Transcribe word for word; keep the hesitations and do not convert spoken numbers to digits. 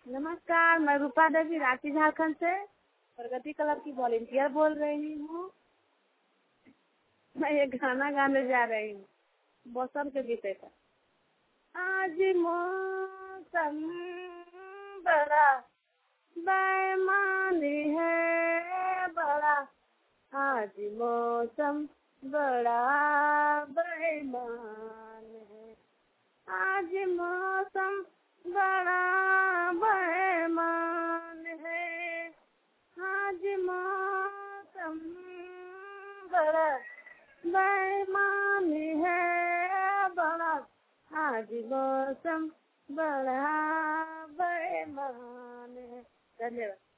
नमस्कार, मैं रूपा देवी रांची झारखंड से प्रगति क्लब की वॉलेंटियर बोल रही हूँ। मैं ये गाना गाने जा रही हूँ मौसम के विषय पर। आज मौसम बड़ा बेईमानी है, बड़ा आज मौसम बड़ा बेईमान है। आज मौसम बड़ा बेईमान है। आज मौसम बड़ा बेईमान है, बड़ा आज मौसम बड़ा बेईमान है। धन्यवाद।